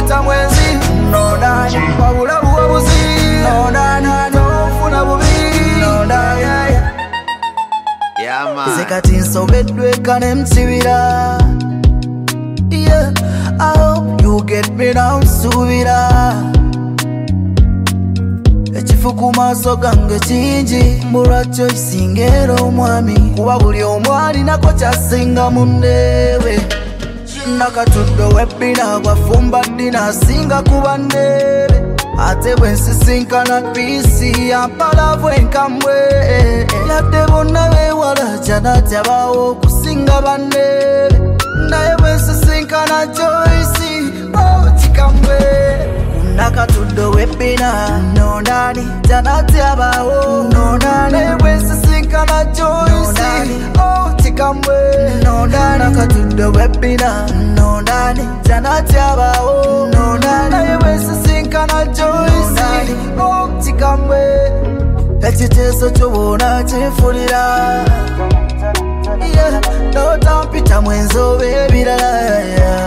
pita mwenzi nondani wabula buwabuzi nondani tofuna bubi nondani zekati nsobedwe kane msibira yeah I hope you get me now nsubira echifuku maso gange kingi mulwakyo kisingera omwami kuba buli omwali nako kyasinga mundebe nakatudde webbina bwafumba ddina asinga kuba ndebe ate bwe nsisinkana pisi yampalavu enkambwe yadde bonna beewala kyanatyabawo okusinga bandebe naye bwe nsisinkana Joyce kikambwe nakatudde webbina nondani kyanatyabawo nondani naye bwe nsisinkana Joyce kikambwe nondani nakatudde webbina nondani kyanatyabawo nondani naye bwe nsisinkana Joyce kikambwe ekiteeso ky'obona kinfulira notampita mwenzobe ebirala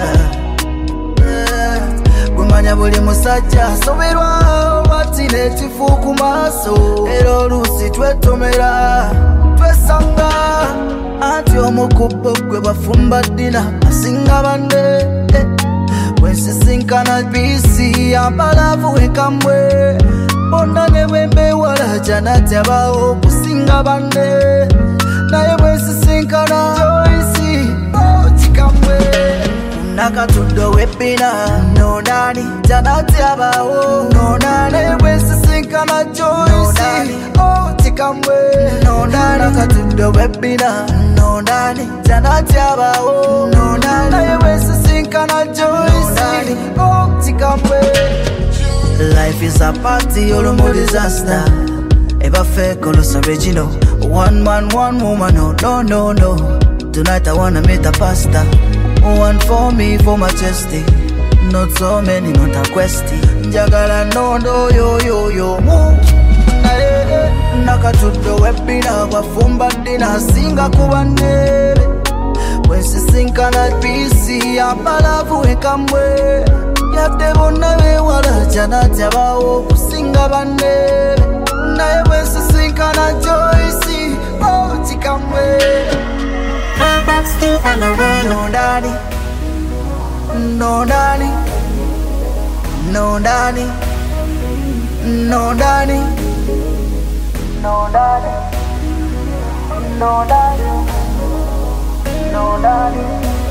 gwemanya buli musajja asoberwa bati n'ekifu ku maaso era oluusi twetomera twesanga anti omukubbo gwe bafumba ddina asinga banne bwensisinkana bisi yampalavu enkambwe bonna ne bwembewala kyanatyabawo okusinga banne naye bwensisinkana Joyce kikambwe nakatudde webbina nondani kyanatyabawo nondani naye bwensisinkana Joyce kikambwe nondani nakatudde webbina nondani kyanatyabawo nondani naye bwensisinkana Joyce kikambwe. Life is a party, all more disaster. Ever fake, all original. One man, one woman, no. Tonight I wanna meet a pastor. One for me, for my chesty. Not so many, not a question. Jagala no, yo. Nakatudde webbina bwafumba ddina asinga kuba ndebe bwensisinkana pisi yampalavu enkambwe yadde bonna beewala kyanatyabawo okusinga bandebe naye bwensisinkana Joyce kikambwe nondani no, daddy.